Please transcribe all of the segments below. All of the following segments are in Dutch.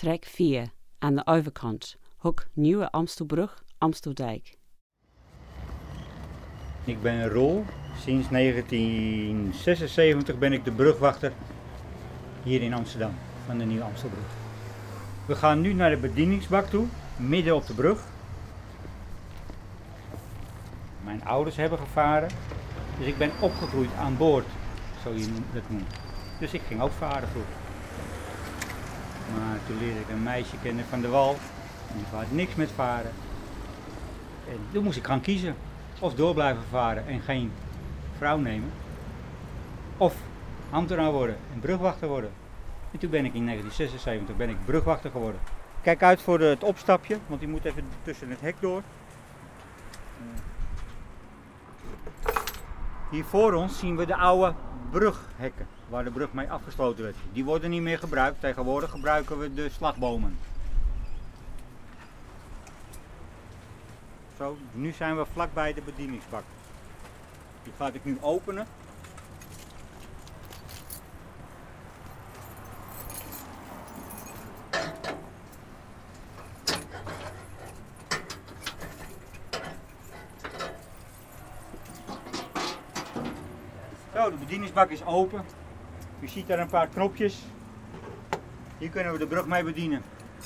trek 4 aan de overkant, hoek Nieuwe Amstelbrug, Amsteldijk. Ik ben Roel. Sinds 1976 ben ik de brugwachter hier in Amsterdam, van de Nieuwe Amstelbrug. We gaan nu naar de bedieningsbak toe, midden op de brug. Mijn ouders hebben gevaren, dus ik ben opgegroeid aan boord, zo je dat noemt. Dus ik ging ook varen vroeger. Maar toen leerde ik een meisje kennen van de wal, en die had niks met varen. En toen moest ik gaan kiezen, of door blijven varen en geen vrouw nemen, of ambtenaar worden en brugwachter worden. En toen ben ik in 1976 brugwachter geworden. Kijk uit voor het opstapje, want die moet even tussen het hek door. Hier voor ons zien we de oude brughekken, waar de brug mee afgesloten werd. Die worden niet meer gebruikt, tegenwoordig gebruiken we de slagbomen. Zo, nu zijn we vlakbij de bedieningsbak. Die ga ik nu openen. Zo, de bedieningsbak is open. U ziet daar een paar knopjes. Hier kunnen we de brug mee bedienen.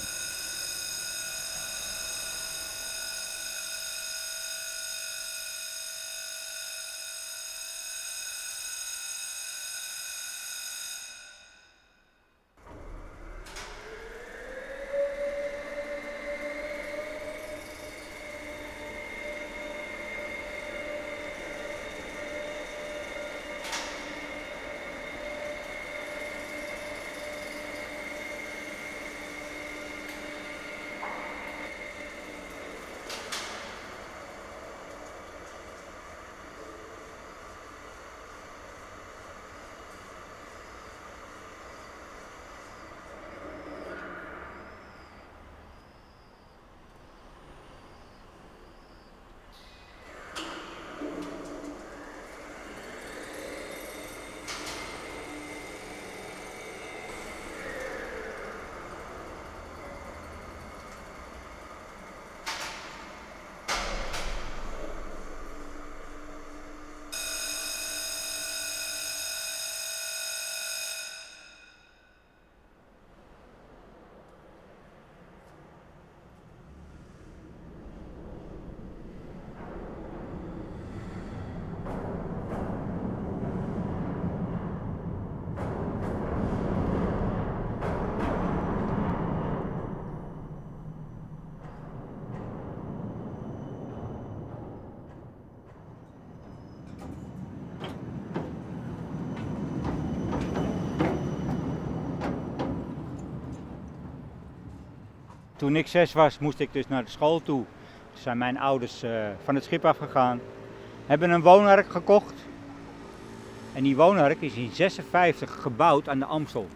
Toen ik 6 was, moest ik dus naar de school toe. Toen zijn mijn ouders van het schip afgegaan. Hebben een woonark gekocht. En die woonark is in 1956 gebouwd aan de Amstel.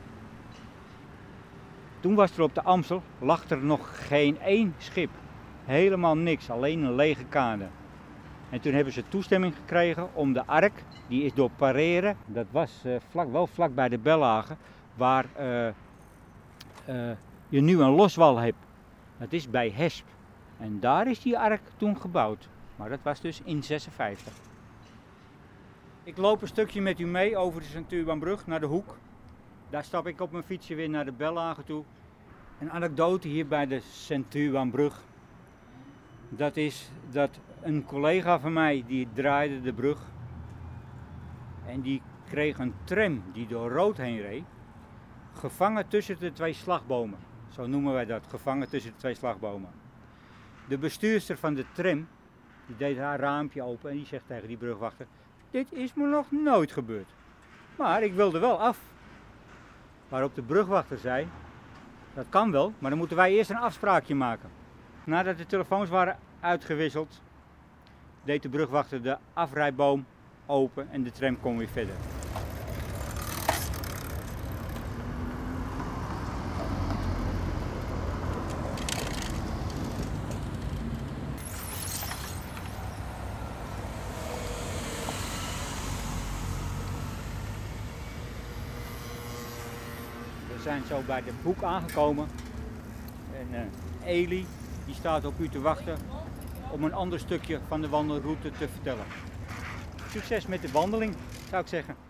Toen was er op de Amstel, lag er nog geen één schip. Helemaal niks, alleen een lege kade. En toen hebben ze toestemming gekregen om de ark, die is door Pareren, dat was wel vlak bij de Bellage, waar je nu een loswal hebt. Dat is bij Hesp. En daar is die ark toen gebouwd. Maar dat was dus in 1956. Ik loop een stukje met u mee over de Sint-Urbanbrug naar de hoek. Daar stap ik op mijn fietsje weer naar de Bellage toe. Een anekdote hier bij de Sint-Urbanbrug. Dat is dat een collega van mij die draaide de brug. En die kreeg een tram die door rood heen reed. Gevangen tussen de 2 slagbomen. Zo noemen wij dat, gevangen tussen de 2 slagbomen. De bestuurster van de tram, die deed haar raampje open en die zegt tegen die brugwachter: dit is me nog nooit gebeurd. Maar ik wilde wel af. Waarop de brugwachter zei: dat kan wel, maar dan moeten wij eerst een afspraakje maken. Nadat de telefoons waren uitgewisseld, deed de brugwachter de afrijboom open en de tram kon weer verder. We zijn zo bij de hoek aangekomen En Eli die staat op u te wachten om een ander stukje van de wandelroute te vertellen. Succes met de wandeling, zou ik zeggen.